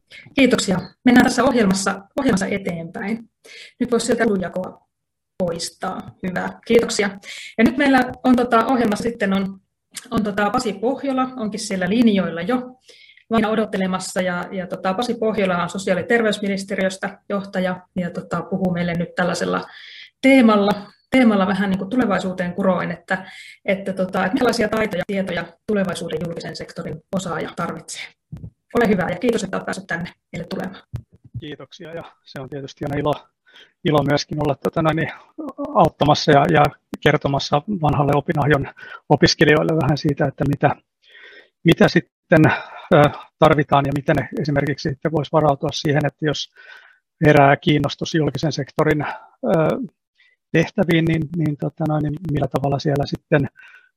Kiitoksia. Mennään tässä ohjelmassa eteenpäin. Nyt voisi sieltä jakoa poistaa. Hyvä, kiitoksia. Ja nyt meillä on ohjelmassa sitten on Pasi Pohjola, onkin siellä linjoilla jo odottelemassa. Pasi Pohjola on sosiaali- ja terveysministeriöstä johtaja ja puhuu meille nyt tällaisella teemalla vähän niin kuin tulevaisuuteen kuroen, että millaisia taitoja ja tietoja tulevaisuuden julkisen sektorin osaaja tarvitsee. Ole hyvä ja kiitos, että olet päässyt tänne meille tulemaan. Kiitoksia ja se on tietysti aina ilo myöskin olla auttamassa ja kertomassa vanhalle opinahjon opiskelijoille vähän siitä, että mitä sitten tarvitaan ja miten ne esimerkiksi sitten voisi varautua siihen, että jos herää kiinnostus julkisen sektorin tehtäviin, niin millä tavalla siellä sitten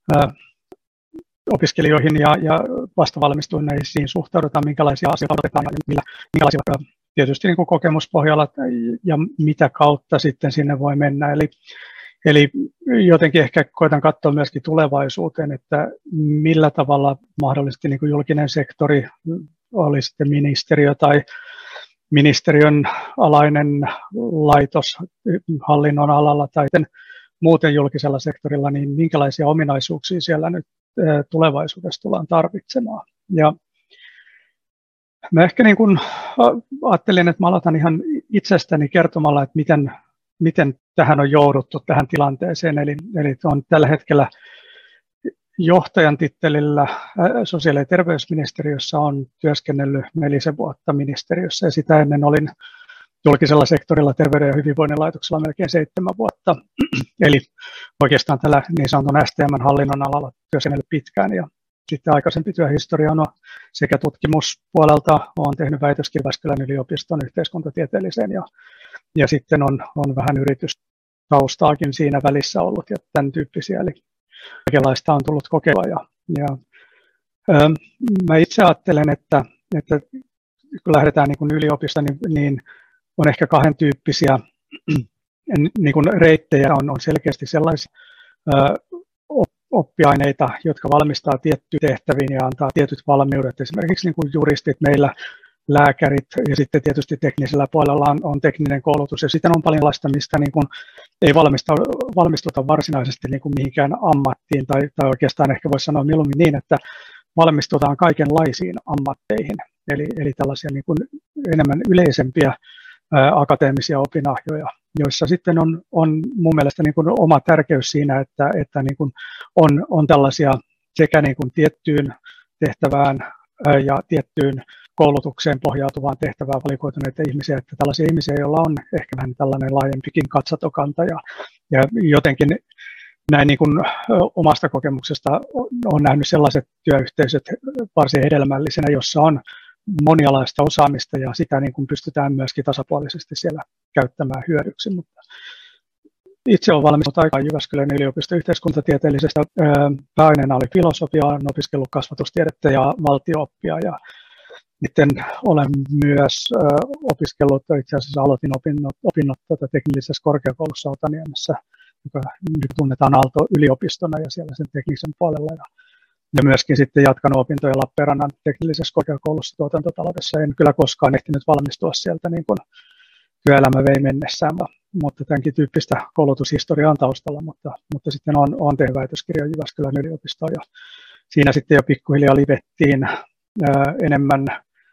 opiskelijoihin ja vastavalmistuneisiin suhtaudutaan, minkälaisia asioita otetaan ja minkälaisia tietysti niin kuin kokemuspohjalla ja mitä kautta sitten sinne voi mennä. Eli jotenkin ehkä koitan katsoa myöskin tulevaisuuteen, että millä tavalla mahdollisesti niin kuin julkinen sektori, oli sitten ministeriö tai ministeriön alainen laitos hallinnon alalla tai muuten julkisella sektorilla, niin minkälaisia ominaisuuksia siellä nyt tulevaisuudessa tullaan tarvitsemaan. Ja mä ehkä niin kuin ajattelin, että mä aloitan ihan itsestäni kertomalla, että miten tähän on jouduttu tähän tilanteeseen. Eli on tällä hetkellä johtajan tittelillä sosiaali- ja terveysministeriössä on työskennellyt 4 vuotta ministeriössä ja sitä ennen olin julkisella sektorilla terveyden ja hyvinvoinnin laitoksella melkein 7 vuotta. Eli oikeastaan tällä niin sanotun STM-hallinnon alalla työskennellyt pitkään ja sitten aikaisempi työhistoria on sekä tutkimuspuolelta olen tehnyt väitöskirjan Jyväskylän yliopiston yhteiskuntatieteelliseen ja sitten on vähän yritystaustaakin siinä välissä ollut ja tämän tyyppisiä, eli kaikenlaista on tullut kokeilua. Mä itse ajattelen, että kun lähdetään niin kuin yliopistosta, niin on ehkä 2 tyyppisiä niin kuin reittejä, on selkeästi sellaisia oppiaineita, jotka valmistaa tiettyihin tehtäviin ja antaa tietyt valmiudet, esimerkiksi niin kuin juristit meillä, lääkärit ja sitten tietysti teknisellä puolella on tekninen koulutus ja sitten on paljon laista, mistä niin kuin ei valmistuta varsinaisesti niin kuin mihinkään ammattiin tai oikeastaan ehkä voisi sanoa mieluummin niin, että valmistutaan kaikenlaisiin ammatteihin, eli tällaisia niin kuin enemmän yleisempiä akateemisia opinahjoja, joissa sitten on mun mielestä niin kuin oma tärkeys siinä, että niin kuin on tällaisia sekä niin kuin tiettyyn tehtävään ja tiettyyn koulutukseen pohjautuvaan tehtävään valikoituneita ihmisiä, että tällaisia ihmisiä, joilla on ehkä vähän tällainen laajempikin katsantokanta ja jotenkin näin niin kuin omasta kokemuksesta on nähnyt sellaiset työyhteisöt varsin hedelmällisenä, jossa on monialaista osaamista ja sitä niin kuin pystytään myöskin tasapuolisesti siellä käyttämään hyödyksi. Mutta itse olen valmistunut aikaan Jyväskylän yliopiston yhteiskuntatieteellisestä. Pääaineena oli filosofia, olen opiskellut kasvatustiedettä ja valtio-oppia ja sitten olen myös opiskellut, itse asiassa aloitin opinnot teknillisessä korkeakoulussa Otaniemessä, joka nyt tunnetaan Aalto-yliopistona ja siellä sen teknisen puolella. Ja myöskin sitten jatkanut opintoja Lappeenrannan teknillisessä korkeakoulussa tuotantotaloudessa. En kyllä koskaan ehtinyt valmistua sieltä niin kuin työelämä vei mennessään, mutta tämänkin tyyppistä koulutushistoriaa on taustalla, mutta sitten on tehnyt väitöskirjan Jyväskylän yliopistoon ja siinä sitten jo pikkuhiljaa livettiin enemmän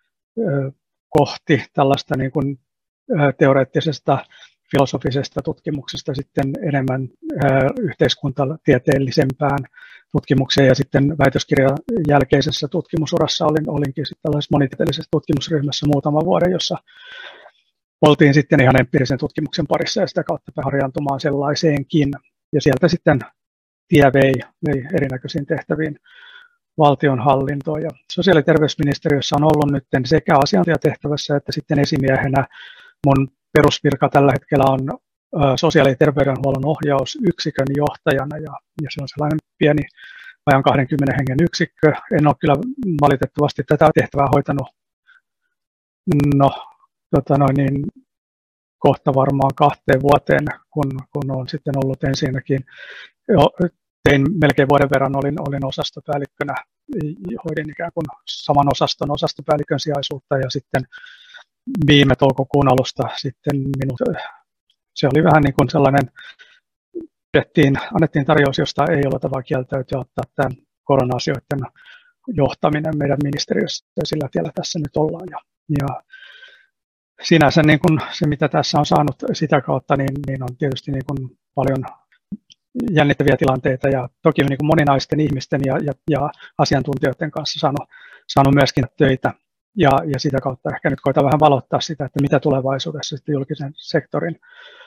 kohti tällaista niin kuin teoreettisesta filosofisesta tutkimuksesta sitten enemmän yhteiskuntatieteellisempään tutkimukseen ja sitten väitöskirjan jälkeisessä tutkimusurassa olinkin sitten tällaisessa monitieteellisessä tutkimusryhmässä muutaman vuoden, jossa oltiin sitten ihan empiirisen tutkimuksen parissa ja sitä kautta harjaantumaan sellaiseenkin. Ja sieltä sitten tie vei erinäköisiin tehtäviin valtionhallintoon. Ja sosiaali- ja terveysministeriössä on ollut nyt sekä asiantuntijatehtävässä että sitten esimiehenä. Mun perusvirka tällä hetkellä on sosiaali- ja terveydenhuollon ohjausyksikön johtajana ja se on sellainen pieni vajan 20 hengen yksikkö. En ole kyllä valitettavasti tätä tehtävää hoitanut kohta varmaan 2 vuoteen, kun olen sitten ollut ensinnäkin. Tein melkein vuoden verran, olin osastopäällikkönä hoidin ikään kuin saman osaston osastopäällikön sijaisuutta ja sitten viime toukokuun alusta sitten se oli vähän niin kuin sellainen, annettiin tarjous, josta ei ole tavaa kieltäytyä ottaa tämän korona-asioiden johtaminen meidän ministeriössä ja sillä tiellä tässä nyt ollaan. Ja sinänsä niin kuin se, mitä tässä on saanut sitä kautta, niin on tietysti niin kuin paljon jännittäviä tilanteita ja toki niin kuin moninaisten ihmisten ja asiantuntijoiden kanssa saanut myöskin töitä. Ja sitä kautta ehkä nyt koitan vähän valottaa sitä, että mitä tulevaisuudessa sitten julkisen sektorin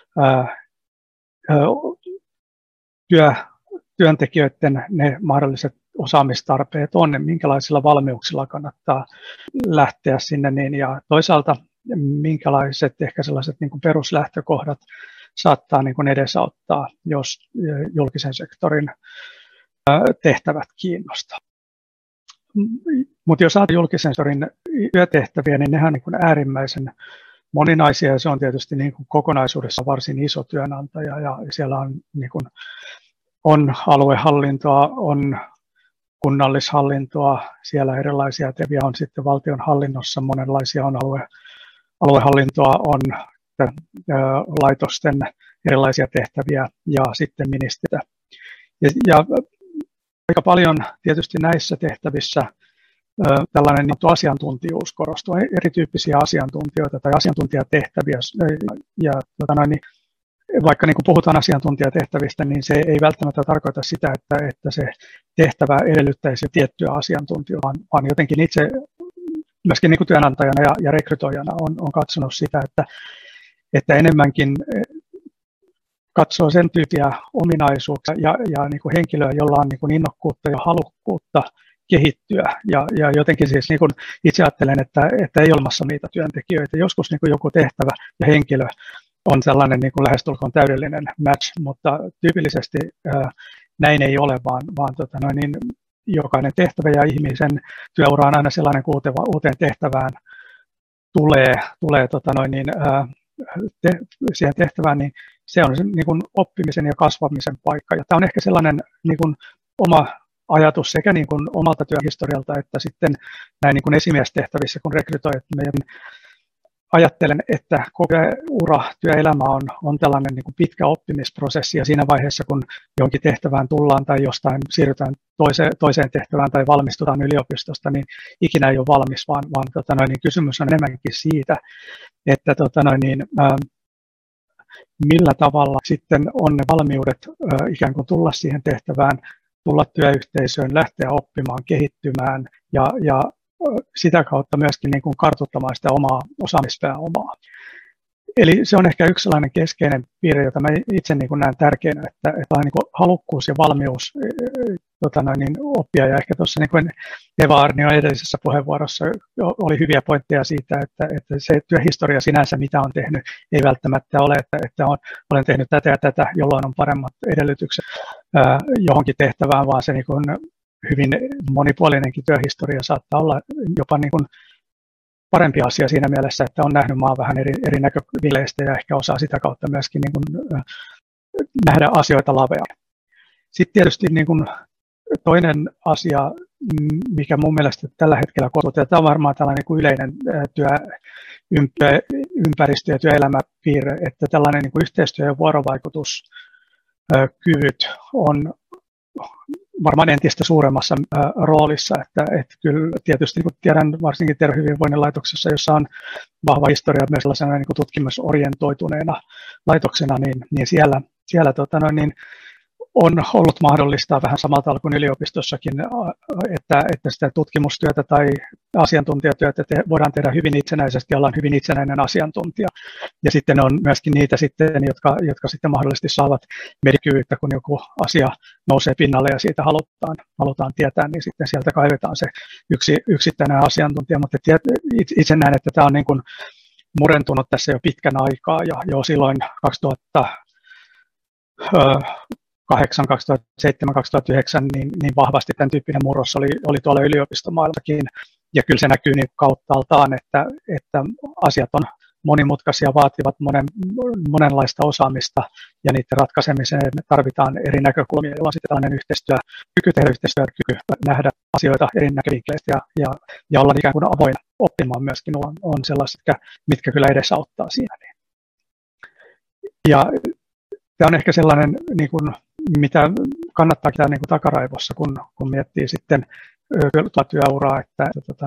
työntekijöiden ne mahdolliset osaamistarpeet on, minkälaisilla valmiuksilla kannattaa lähteä sinne, niin, ja toisaalta minkälaiset ehkä sellaiset niin kuin peruslähtökohdat saattaa niin kuin edesauttaa, jos julkisen sektorin tehtävät kiinnostaa. Mutta jos ajatellaan julkisen sektorin työtehtäviä, niin nehän on niin kuin äärimmäisen moninaisia, ja se on tietysti niin kuin kokonaisuudessa varsin iso työnantaja, ja siellä on, niin kuin, on aluehallintoa, on kunnallishallintoa, siellä erilaisia tehtäviä on sitten valtionhallinnossa, monenlaisia on aluehallintoa, on laitosten erilaisia tehtäviä ja sitten ministeriötä. Ja aika paljon tietysti näissä tehtävissä tällainen asiantuntijuus korostuu, erityyppisiä asiantuntijoita tai asiantuntijatehtäviä. Ja vaikka niin kuin puhutaan asiantuntijatehtävistä, niin se ei välttämättä tarkoita sitä, että se tehtävä edellyttäisi tiettyä asiantuntijaa, vaan jotenkin itse myöskin niin kuin työnantajana ja rekrytoijana on katsonut sitä, että enemmänkin katsoo sen tyyppiä ominaisuuksia ja niin kuin henkilöä, jolla on niin kuin innokkuutta ja halukkuutta kehittyä. Ja jotenkin siis niin kuin itse ajattelen, että ei olemassa niitä työntekijöitä. Joskus niin kuin joku tehtävä ja henkilö on sellainen niin kuin lähestulkoon täydellinen match, mutta tyypillisesti näin ei ole, vaan jokainen tehtävä ja ihmisen työura on aina sellainen, kun uuteen tehtävään tulee siihen tehtävään, niin se on niin kuin oppimisen ja kasvamisen paikka. Ja tämä on ehkä sellainen niin kuin oma ajatus sekä niin kuin omalta työhistorialta että sitten näin niin kuin esimiestehtävissä, kun rekrytoijat ajattelen, että koko ura, työelämä on tällainen niin kuin pitkä oppimisprosessi, ja siinä vaiheessa, kun jonkin tehtävään tullaan tai jostain siirrytään toiseen tehtävään tai valmistutaan yliopistosta, niin ikinä ei ole valmis, vaan niin kysymys on enemmänkin siitä, että millä tavalla sitten on ne valmiudet ikään kuin tulla siihen tehtävään, tulla työyhteisöön, lähteä oppimaan, kehittymään ja sitä kautta myöskin niin kuin kartuttamaan sitä omaa osaamispääomaa. Eli se on ehkä yksi sellainen keskeinen piirre, jota mä itse niin kuin näen tärkeänä, että on niin kuin halukkuus ja valmius oppia. Ja ehkä tuossa niin kuin Eva Arnio edellisessä puheenvuorossa oli hyviä pointteja siitä, että se työhistoria sinänsä, mitä on tehnyt, ei välttämättä ole, että olen tehnyt tätä ja tätä, jolloin on paremmat edellytykset johonkin tehtävään, vaan se niin kuin hyvin monipuolinenkin työhistoria saattaa olla jopa niin kuin parempi asia siinä mielessä, että on nähnyt maan vähän eri näkövinkleistä ja ehkä osaa sitä kautta myöskin niin kuin nähdä asioita laveammin. Sitten tietysti niin kuin toinen asia, mikä mun mielestä tällä hetkellä koulutetaan, tämä on varmaan tällainen niin kuin yleinen työympäristö- ja työelämäpiirre, että tällainen niin kuin yhteistyö- ja vuorovaikutuskyvyt on varmaan entistä suuremmassa roolissa, että kyllä tietysti niin kuin tiedän varsinkin Tervehyvinvoinnin laitoksessa, jossa on vahva historia myös sellaisena niin kuin tutkimusorientoituneena laitoksena, niin siellä on ollut mahdollista vähän samalla tavalla kuin yliopistossakin, että sitä tutkimustyötä tai asiantuntijatyötä voidaan tehdä hyvin itsenäisesti ja ollaan hyvin itsenäinen asiantuntija. Ja sitten on myöskin niitä sitten, jotka sitten mahdollisesti saavat merkittävyyttä, kun joku asia nousee pinnalle ja siitä halutaan tietää, niin sitten sieltä kaivetaan se yksittäinen asiantuntija. Mutta itse näen, että tämä on niin kuin murentunut tässä jo pitkän aikaa ja jo silloin 2008, 2007, 2009 niin vahvasti tämän tyyppinen murros oli tuolla yliopistomaailmakin, ja kyllä se näkyy niin kauttaaltaan, että asiat on monimutkaisia, vaativat monenlaista osaamista, ja niiden ratkaisemiseen tarvitaan eri näkökulmia, joilla on sitten tällainen kyky tehdä yhteistyötä, kyky nähdä asioita eri näkövinkleistä ja olla ikään kuin avoin oppimaan myöskin on sellaiset, mitkä kyllä edesauttaa siinä. Ja tämä on ehkä sellainen, niin kuin, mitä kannattaa pitää niin kuin takaraivossa, kun miettii sitten työuraa, että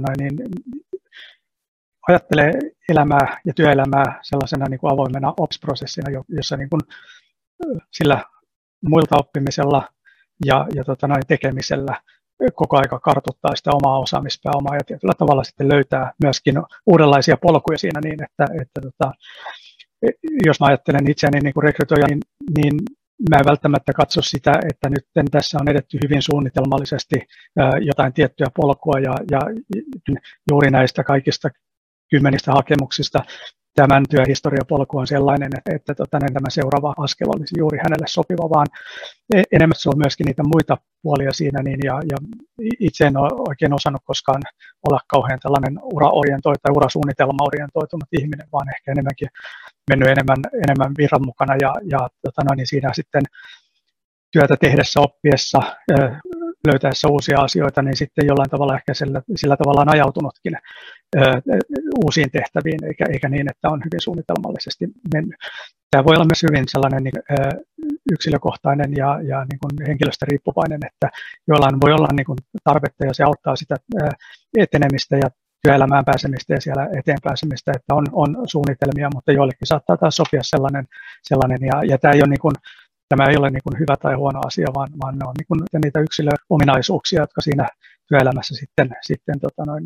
ajattelee elämää ja työelämää sellaisena niin kuin avoimena ops-prosessina, jossa niin kuin sillä muilta oppimisella ja tekemisellä koko aika kartoittaa sitä omaa osaamispääomaa ja tietyllä tavalla sitten löytää myöskin uudenlaisia polkuja siinä niin, että jos mä ajattelen itseäni niin kuin rekrytoija, niin mä en välttämättä katso sitä, että nyt tässä on edetty hyvin suunnitelmallisesti jotain tiettyä polkua ja juuri näistä kaikista kymmenistä hakemuksista tämän työhistoriapolku on sellainen, että tämä seuraava askel olisi juuri hänelle sopiva, vaan enemmän se on myöskin niitä muita puolia siinä, ja itse en ole oikein osannut koskaan olla kauhean tällainen urasuunnitelma-orientoitunut ihminen, vaan ehkä enemmänkin mennyt enemmän virran mukana niin siinä sitten työtä tehdessä, oppiessa, löytäessä uusia asioita, niin sitten jollain tavalla ehkä sillä tavalla on ajautunutkin uusiin tehtäviin, eikä niin, että on hyvin suunnitelmallisesti mennyt. Tämä voi olla myös hyvin sellainen yksilökohtainen ja niin kuin henkilöstä riippuvainen, että jollain voi olla niin kuin tarvetta ja se auttaa sitä etenemistä ja työelämään pääsemistä ja siellä eteen pääsemistä, että on suunnitelmia, mutta joillekin saattaa taas sopia sellainen ja tämä ei ole niin kuin, tämä ei ole niin kuin hyvä tai huono asia, vaan ne on niin kuin niitä yksilöominaisuuksia, jotka siinä työelämässä sitten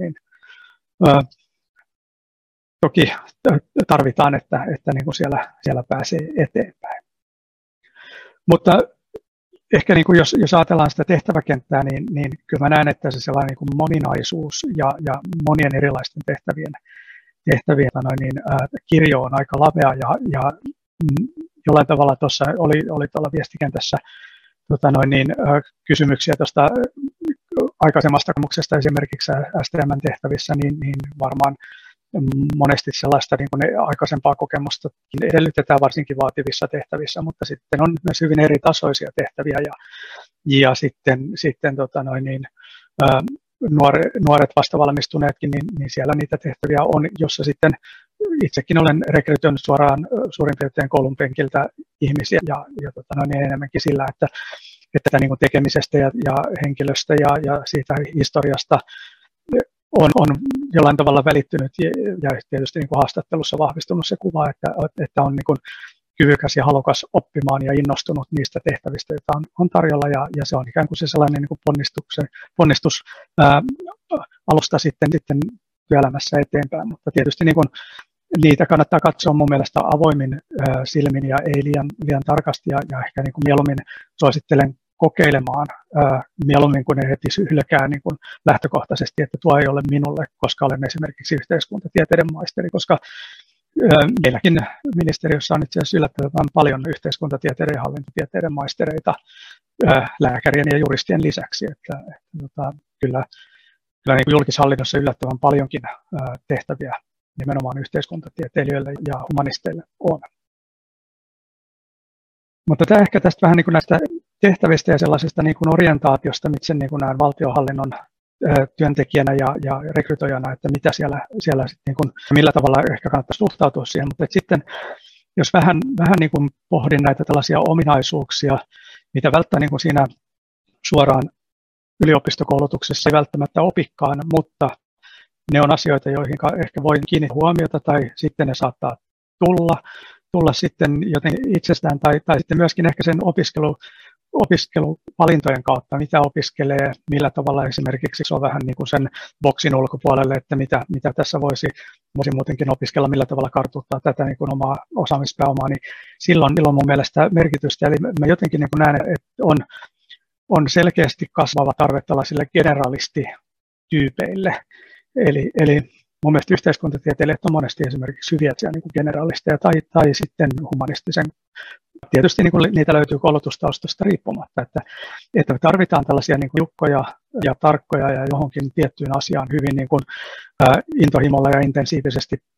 toki tarvitaan, että niin kuin siellä pääsee eteenpäin. Mutta ehkä niin kuin jos ajatellaan sitä tehtäväkenttää, niin kyllä mä näen, että se sellainen niin kuin moninaisuus ja monien erilaisten tehtävien kirjo on aika lavea ja jollain tavalla tuossa oli tuolla viestikentässä kysymyksiä tuosta aikaisemmasta kokemuksesta esimerkiksi STM-tehtävissä, niin varmaan monesti sellaista niin kuin aikaisempaa kokemusta edellytetään varsinkin vaativissa tehtävissä, mutta sitten on myös hyvin eri tasoisia tehtäviä ja sitten nuoret vastavalmistuneetkin, niin siellä niitä tehtäviä on, jossa sitten itsekin olen rekrytoinut suoraan suurin piirtein koulun penkiltä ihmisiä ja enemmänkin sillä, että niin kuin tekemisestä ja henkilöstä ja siitä historiasta on jollain tavalla välittynyt ja tietysti niin kuin haastattelussa vahvistunut se kuva, että on niin kuin kyvykäs ja halukas oppimaan ja innostunut niistä tehtävistä, joita on tarjolla ja se on ikään kuin se sellainen niin kuin ponnistus alusta sitten työelämässä eteenpäin, mutta tietysti niin kuin niitä kannattaa katsoa mun mielestä avoimin silmin ja ei liian tarkasti ja ehkä niin kuin mieluummin suosittelen kokeilemaan mieluummin kuin ne heti hylkää niin kuin lähtökohtaisesti, että tuo ei ole minulle, koska olen esimerkiksi yhteiskuntatieteiden maisteri, koska meilläkin ministeriössä on itse asiassa yllättävän paljon yhteiskuntatieteiden ja hallintotieteiden maistereita lääkärien ja juristien lisäksi, että kyllä niin kuin julkishallinnossa yllättävän paljonkin tehtäviä nimenomaan yhteiskuntatieteilijöille ja humanisteille on. Mutta tämä ehkä tästä vähän niin kuin näistä tehtävistä ja sellaisesta niin kuin orientaatiosta, itse niin kuin näen valtionhallinnon työntekijänä ja rekrytoijana, että mitä siellä niin kuin, millä tavalla ehkä kannattaa suhtautua siihen, mutta sitten jos vähän niin kuin pohdin näitä tällaisia ominaisuuksia, mitä välttämättä niin kuin siinä suoraan yliopistokoulutuksessa ei välttämättä opikkaan, mutta ne on asioita, joihin ehkä voi kiinnittää huomiota tai sitten ne saattaa tulla sitten joten itsestään tai sitten myöskin ehkä sen opiskeluvalintojen kautta, mitä opiskelee, millä tavalla esimerkiksi se on vähän niin kuin sen boksin ulkopuolelle, että mitä tässä voisi muutenkin opiskella, millä tavalla kartoittaa tätä niin kuin omaa osaamispääomaa, niin silloin mun mielestä merkitystä. Eli mä jotenkin niin kuin näen, että on selkeästi kasvava tarve tällaisille generalistityypeille. Eli mun mielestä yhteiskuntatieteilijät on monesti esimerkiksi hyviä niin kuin generalisteja tai sitten humanistisen. Tietysti niin kuin niitä löytyy koulutustaustasta riippumatta, että me tarvitaan tällaisia niin kuin jukkoja ja tarkkoja ja johonkin tiettyyn asiaan hyvin niin kuin intohimolla ja intensiivisesti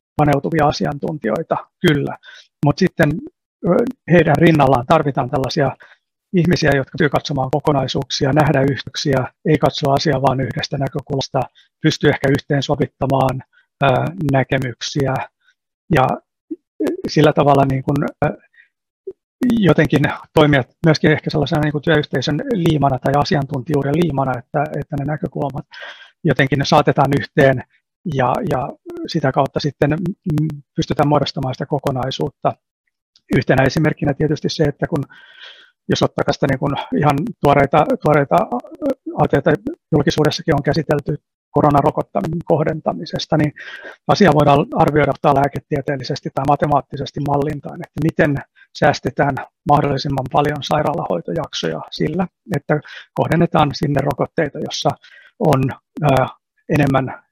paneutuvia asiantuntijoita, kyllä, mutta sitten heidän rinnallaan tarvitaan tällaisia ihmisiä, jotka pystyy katsomaan kokonaisuuksia, nähdä yhteyksiä, ei katsoa asiaa vain yhdestä näkökulmasta, pystyy ehkä yhteensovittamaan näkemyksiä ja sillä tavalla niin kuin, jotenkin toimia myöskin ehkä sellaisena niin kuin työyhteisön liimana tai asiantuntijuuden liimana, että ne näkökulmat jotenkin ne saatetaan yhteen ja sitä kautta sitten pystytään muodostamaan sitä kokonaisuutta. Yhtenä esimerkkinä tietysti se, että jos ottaa tästä niin kuin ihan tuoreita asioita julkisuudessakin on käsitelty koronarokottamisen kohdentamisesta, niin asia voidaan arvioida lääketieteellisesti tai matemaattisesti mallintaan, että miten säästetään mahdollisimman paljon sairaalahoitojaksoja sillä, että kohdennetaan sinne rokotteita, jossa on enemmän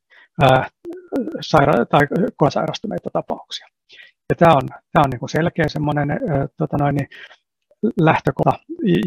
sairastuneita tapauksia. Ja tämä on niin kuin selkeä semmoinen lähtökohta,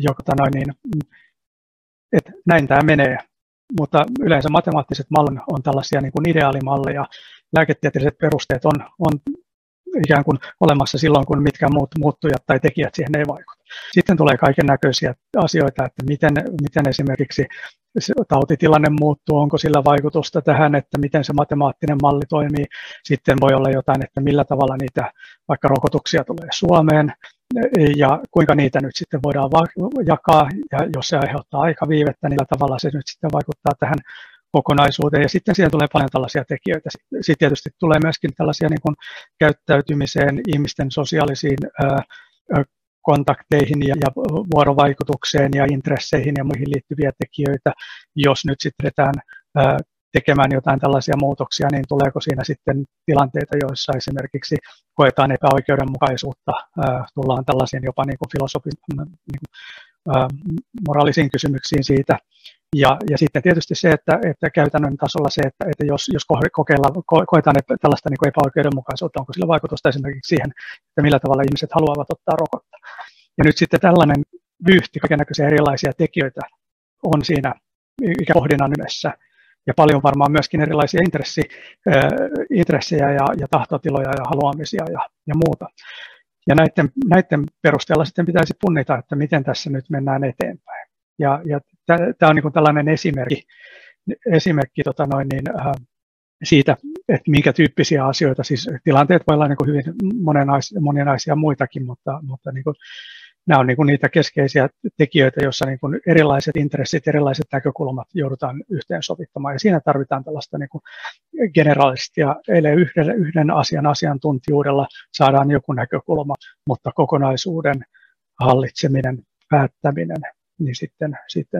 että näin tämä menee. Mutta yleensä matemaattiset mallit on tällaisia niin kuin ideaalimalleja. Lääketieteelliset perusteet on ikään kuin olemassa silloin, kun mitkään muut muuttujat tai tekijät siihen ei vaikuta. Sitten tulee kaiken näköisiä asioita, että miten esimerkiksi tautitilanne muuttuu, onko sillä vaikutusta tähän, että miten se matemaattinen malli toimii. Sitten voi olla jotain, että millä tavalla niitä vaikka rokotuksia tulee Suomeen ja kuinka niitä nyt sitten voidaan jakaa, ja jos se aiheuttaa aikaviivettä, niin millä tavalla se nyt sitten vaikuttaa tähän kokonaisuuteen, ja sitten siihen tulee paljon tällaisia tekijöitä. Sitten tietysti tulee myöskin tällaisia niin kuin käyttäytymiseen, ihmisten sosiaalisiin kontakteihin ja vuorovaikutukseen ja intresseihin ja muihin liittyviä tekijöitä. Jos nyt sitten edetään tekemään jotain tällaisia muutoksia, niin tuleeko siinä sitten tilanteita, joissa esimerkiksi koetaan epäoikeudenmukaisuutta, tullaan tällaisiin jopa niin kuin moraalisiin kysymyksiin siitä. Ja sitten tietysti se, että käytännön tasolla se, että jos koetaan tällaista niin kuin epäoikeudenmukaisuutta, onko sillä vaikutusta esimerkiksi siihen, että millä tavalla ihmiset haluavat ottaa rokotetta. Ja nyt sitten tällainen vyyhti, kaikennäköisiä erilaisia tekijöitä on siinä ikään pohdinnan yhdessä. Ja paljon varmaan myöskin erilaisia intressejä ja tahtotiloja ja haluamisia ja muuta. Ja näiden perusteella sitten pitäisi punnita, että miten tässä nyt mennään eteenpäin. Ja tämä on niin kuin tällainen esimerkki siitä, että minkä tyyppisiä asioita, siis tilanteet voi olla niin kuin hyvin moninaisia muitakin, mutta niin kuin, nämä on niin kuin niitä keskeisiä tekijöitä, joissa niin kuin erilaiset intressit, erilaiset näkökulmat joudutaan yhteensovittamaan. Ja siinä tarvitaan tällaista niin kuin generalistia, eli yhden asian asiantuntijuudella saadaan joku näkökulma, mutta kokonaisuuden hallitseminen, päättäminen, niin sitten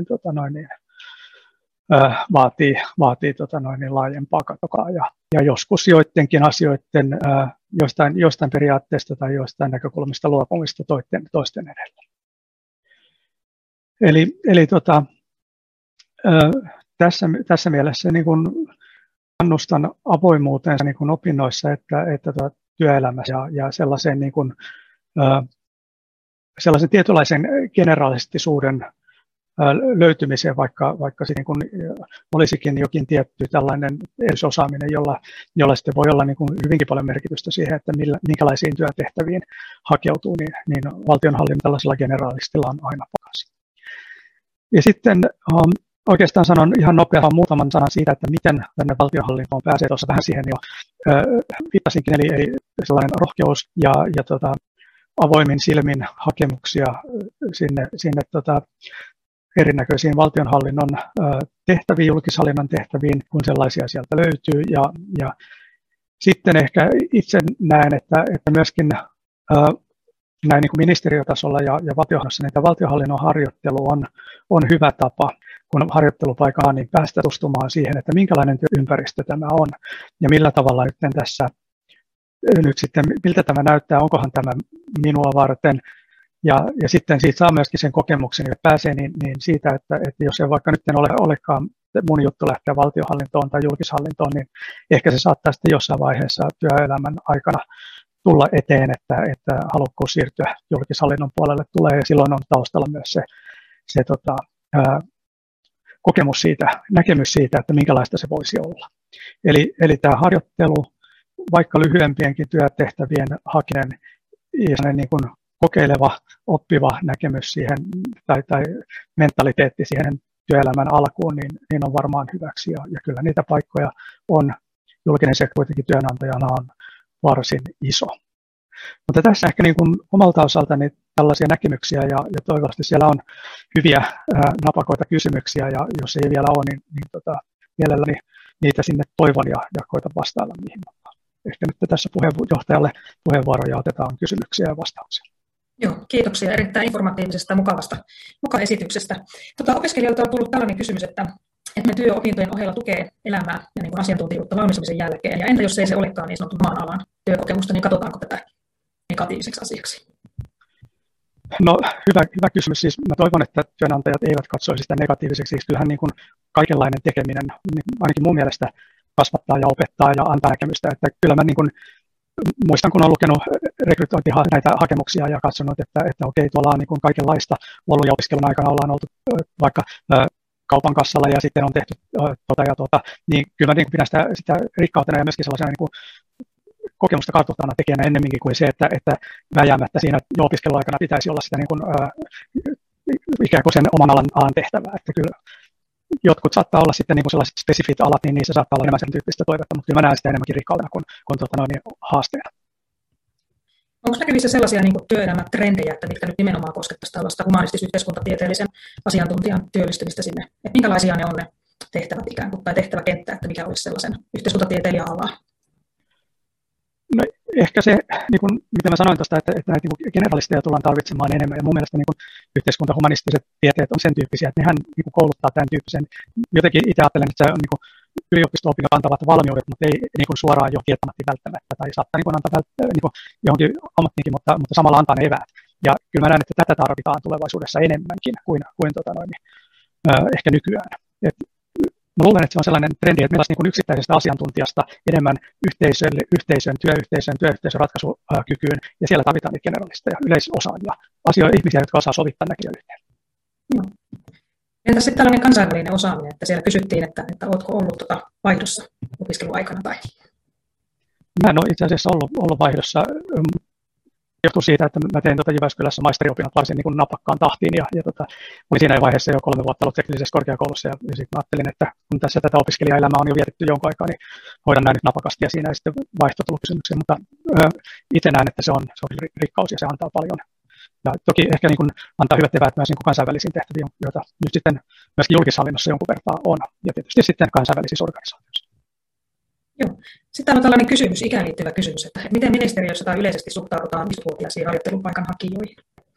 vaatii laajempaa katokaa ja joskus joidenkin asioiden jostain periaatteesta tai jostain näkökulmista luopumista toisten edellä. Eli tässä mielessä niin kuin kannustan avoimuuteen niin kuin opinnoissa että työelämässä ja sellaisen niin kuin, sellaisen tietynlaisen generalistisuuden löytymiseen, vaikka se niin kuin olisikin jokin tietty tällainen erityisosaaminen, jolla sitten voi olla niin kuin hyvinkin paljon merkitystä siihen, että minkälaisiin työtehtäviin hakeutuu, niin valtionhallinnon tällaisella generalistilla on aina pakas. Ja sitten oikeastaan sanon ihan nopeasti muutaman sanan siitä, että miten tänne valtionhallintoon pääsee. Tuossa vähän siihen jo viittasinkin, eli sellainen rohkeus ja avoimin silmin hakemuksia sinne erinäköisiin valtionhallinnon tehtäviin, julkishallinnon tehtäviin, kun sellaisia sieltä löytyy. Ja sitten ehkä itse näen, että myöskin näin niin kuin ministeriötasolla ja valtionhallinnossa niin valtionhallinnon harjoittelu on hyvä tapa, kun harjoittelupaikaa, niin päästä tutustumaan siihen, että minkälainen työympäristö tämä on ja millä tavalla nyt sitten miltä tämä näyttää, onkohan tämä minua varten. Ja sitten siitä saa myöskin sen kokemuksen, että pääsee niin siitä, että jos ei vaikka nyt olekaan mun juttu lähteä valtionhallintoon tai julkishallintoon, niin ehkä se saattaa sitten jossain vaiheessa työelämän aikana tulla eteen, että halukkuus siirtyä julkishallinnon puolelle tulee, ja silloin on taustalla myös se kokemus siitä, näkemys siitä, että minkälaista se voisi olla. Eli tämä harjoittelu vaikka lyhyempienkin työtehtävien hakeminen ja niin kuin kokeileva, oppiva näkemys siihen tai mentaliteetti siihen työelämän alkuun, niin on varmaan hyväksi. Ja kyllä niitä paikkoja on, julkinen sektori kuitenkin työnantajana on varsin iso. Mutta tässä ehkä niin kuin omalta osaltani tällaisia näkemyksiä ja toivottavasti siellä on hyviä napakoita kysymyksiä ja jos ei vielä ole, niin mielelläni niitä sinne toivon ja koitan vastailla niihin. Ehkä nyt tässä puheenjohtajalle puheenvuoro ja otetaan kysymyksiä ja vastauksia. Joo, kiitoksia erittäin informatiivisesta mukavasta esityksestä. Opiskelijoilta on tullut tällainen kysymys, että me työopintojen ohella tukee elämää ja niin kuin asiantuntijuutta valmistumisen jälkeen. Ja entä jos ei se olekaan niin sanotun maan alan työkokemusta, niin katsotaanko tätä negatiiviseksi asiaksi? No hyvä kysymys. Siis mä toivon, että työnantajat eivät katsoisi sitä negatiiviseksi. Kyllähän niin kuin kaikenlainen tekeminen, ainakin mun mielestä, kasvattaa ja opettaa ja antaa näkemystä. Että kyllä mä niin kuin muistan, kun olen lukenut näitä hakemuksia ja katsonut, että okei, tuolla on niin kuin kaikenlaista ollut ja opiskelun aikana ollaan oltu vaikka kaupan kassalla ja sitten on tehty niin kyllä mä niin kuin pidän sitä rikkautena ja myöskin sellaisena niin kuin kokemusta kartuttavana tekijänä ennemminkin kuin se, että vääjäämättä siinä jo opiskeluaikana pitäisi olla sitä niin kuin, ikään kuin sen oman alan tehtävää. Että kyllä jotkut saattaa olla sitten niin kuin sellaiset spesifit alat, niin niissä saattaa olla enemmän sen tyyppistä toivetta, mutta kyllä mä näen sitä enemmänkin rikkautena kuin haasteena. Onko näkyvissä sellaisia niin kuin työelämätrendejä, mitkä nyt nimenomaan koskettaisiin tällaista humanistis-yhteiskuntatieteellisen asiantuntijan työllistymistä sinne? Että minkälaisia ne on ne tehtävät ikään kuin, tai tehtäväkenttä, että mikä olisi sellaisen yhteiskuntatieteilijän alaa? No, ehkä se, niin kuin, mitä mä sanoin tuosta, että näitä niin generalisteja tullaan tarvitsemaan enemmän, ja mun mielestä niin kuin yhteiskuntahumanistiset tieteet on sen tyyppisiä, että nehän niin kuin kouluttaa tämän tyyppisen. Jotenkin itse ajattelen, että se on niin kuin yliopisto-opinnot antavat valmiudet, mutta ei niin kuin suoraan jo tietämättä välttämättä, tai saattaa niin kuin antaa niin kuin johonkin ammattiinkin, mutta samalla antaa ne eväät. Ja kyllä mä näen, että tätä tarvitaan tulevaisuudessa enemmänkin kuin ehkä nykyään. Mä luulen, että se on sellainen trendi, että meillä olisi niin kuin yksittäisestä asiantuntijasta enemmän työyhteisön ratkaisukykyyn, ja siellä tarvitaan niitä generalisteja, yleisosaajia, ihmisiä, jotka osaa sovittaa näkyä yhteen. No. Entäs sitten tällainen kansainvälinen osaaminen, että siellä kysyttiin, että oletko ollut vaihdossa opiskeluaikana? Tai? Mä en ole itse asiassa ollut vaihdossa. Johtuu siitä, että mä tein Jyväskylässä maisteriopinnot varsin niin kuin napakkaan tahtiin ja olin siinä vaiheessa jo 3 vuotta ollut teknisessä korkeakoulussa ja sitten ajattelin, että kun tässä tätä opiskelijaelämää on jo vietetty jonkun aikaa, niin hoidan näin nyt napakasti ja siinä ei sitten vaihto tullut kysymyksiä, mutta itse näen, että se on rikkaus ja se antaa paljon. Ja toki ehkä niin kuin antaa hyvät eväät myös niin kuin kansainvälisiin tehtäviin, joita nyt sitten myöskin julkishallinnossa jonkun verran on ja tietysti sitten kansainvälisissä organisaatioissa. Joo. Sitten on tällainen kysymys, ikään liittyvä kysymys, että miten ministeriössä tai yleisesti suhtaudutaan 5-vuotiaisiin harjoittelupaikan hakijoihin?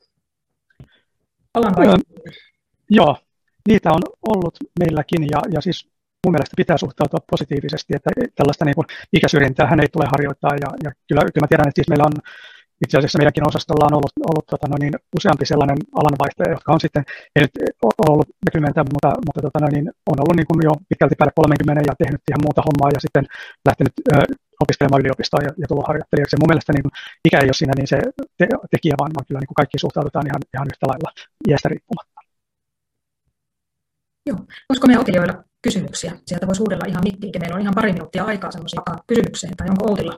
Joo, niitä on ollut meilläkin ja siis mun mielestä pitää suhtautua positiivisesti, että tällaista niin kuin ikäsyrjintää hän ei tule harjoittaa ja kyllä mä tiedän, että siis meillä on itse asiassa meidänkin osastolla on ollut useampi sellainen alanvaihtaja, jotka on sitten ei nyt ollut nekymmentä, mutta on ollut niin kuin jo pitkälti päälle 30 ja tehnyt ihan muuta hommaa ja sitten lähtenyt opiskelemaan yliopistoa ja tullut harjoittelijaksi. Ja mun mielestä niin kuin, ikä ei ole siinä niin se tekijä, vaan kyllä niin kuin kaikki suhtaudutaan ihan yhtä lailla iästä riippumatta. Joo. Olisiko meidän opiskelijoilla kysymyksiä? Sieltä voisi huudella ihan mikkiinkin. Meillä on ihan pari minuuttia aikaa semmoisia kysymykseen, tai onko Outilla?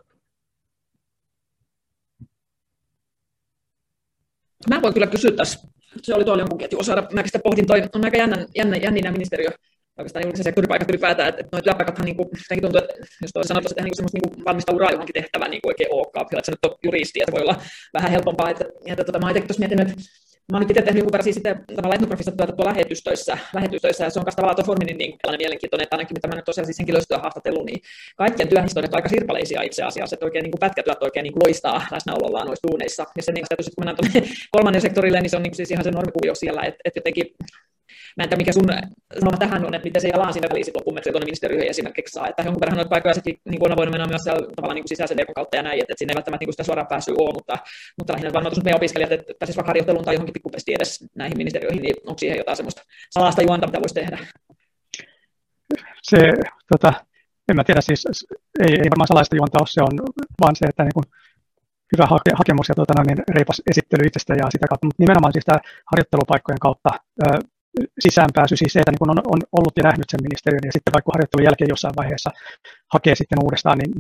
Mä voin kyllä kysyä tässä. Se oli tuolla jonkun ketjun osaada. Mäkin sitä pohdin, on aika jännä nämä ministeriö, oikeastaan julkisen sektoripaikat ylipäätään, että noita työpaikathan niin kuin, tuntuu, että jos toi sanotaan, että niin semmoista niin valmista uraa johonkin tehtävään niin oikein olekaan, että se nyt on juristi, että se voi olla vähän helpompaa. Mä itsekin tuossa mietin, että mä olen itse tehnyt jonkun verran siis tavallaan etnoprofissa työtä tuolla lähetystöissä, ja se on myös tavallaan tuo Forminin niin tällainen mielenkiintoinen, että ainakin mitä mä nyt tosiaan siis henkilöstöä haastatellut, niin kaikkien työhistoriat on aika sirpaleisia itse asiassa, että oikein niin pätkätyöt oikein niin loistaa läsnäolollaan noissa duuneissa, ja se niin kun mennään tuonne kolmannen sektorille, niin se on niin siis ihan se normikuvio siellä, että jotenkin mä en tiedä, mikä sun sanoma tähän on, että miten se jalaan sinne väliin sitten loppuun tuonne ministeriöihin esimerkiksi saa, että jonkun verran noita paikkoja sekin niin on voinut mennä myös siellä tavallaan niin sisäisen verkon kautta ja näin, että sinne ei välttämättä niin sitä suoraan pääsyä ole, mutta lähinnä varmaan tuossa meidän opiskelijat, että pääsisi vaikka harjoitteluun tai johonkin pikkupestiin edes näihin ministeriöihin, niin onko siihen jotain semmoista salasta juonta, mitä voisi tehdä? Se, en mä tiedä, siis ei varmaan salaista juonta ole, se on vaan se, että niin kuin hyvä hakemus ja reipas esittely itsestä ja sitä kautta, mutta nimenomaan siis tämä harjoittelupaikkojen kautta sisäänpääsy, siis se, että niin kun on ollut ja nähnyt sen ministeriön ja sitten vaikka harjoittelun jälkeen jossain vaiheessa hakee sitten uudestaan, niin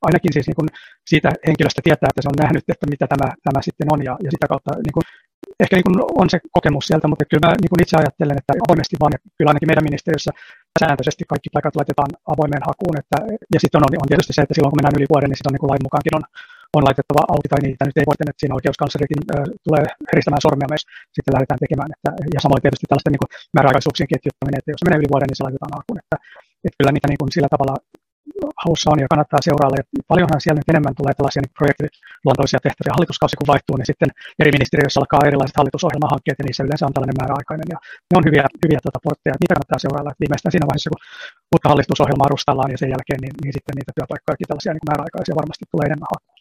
ainakin siis niin kuin siitä henkilöstä tietää, että se on nähnyt, että mitä tämä sitten on, ja sitä kautta niin kuin, ehkä niin kuin on se kokemus sieltä, mutta kyllä mä niin kuin itse ajattelen, että avoimesti vaan, ja kyllä ainakin meidän ministeriössä sääntöisesti kaikki paikat laitetaan avoimeen hakuun, ja sitten on tietysti se, että silloin kun mennään yli vuoden, niin sitten on niin kuin lain mukaankin on laitettava auki, tai niitä nyt ei voi, että siinä oikeuskanslerikin tulee heristämään sormea, me sitten lähdetään tekemään, ja samoin tietysti tällaisten niin kuin määräaikaisuuksien ketjuttaminen, että jos se menee yli vuoden, niin se laitetaan hakuun, että kyllä niitä niin kuin sillä tavalla haussa on ja kannattaa seurailla. Ja paljonhan siellä nyt enemmän tulee tällaisia niin projektiluontoisia tehtäviä. Hallituskausi kun vaihtuu, niin sitten eri ministeriöissä alkaa erilaiset hallitusohjelmahankkeet ja niissä yleensä on tällainen määräaikainen. Ja ne on hyviä portteja, niitä kannattaa seurailla. Että viimeistään siinä vaiheessa, kun uutta hallitusohjelmaa rustaillaan ja sen jälkeen, niin sitten niitä työpaikkojakin tällaisia niin määräaikaisia varmasti tulee enemmän hakuun.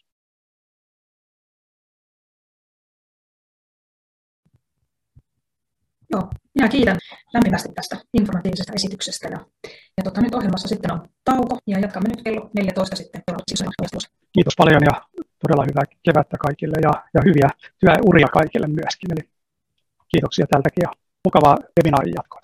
Joo, minä kiitän lämpimästi tästä informatiivisesta esityksestä. Ja nyt ohjelmassa sitten on tauko ja jatkamme nyt kello 14 sitten. Kiitos paljon ja todella hyvää kevättä kaikille ja hyviä työuria kaikille myöskin. Eli kiitoksia tältäkin ja mukavaa webinaarin jatkoa.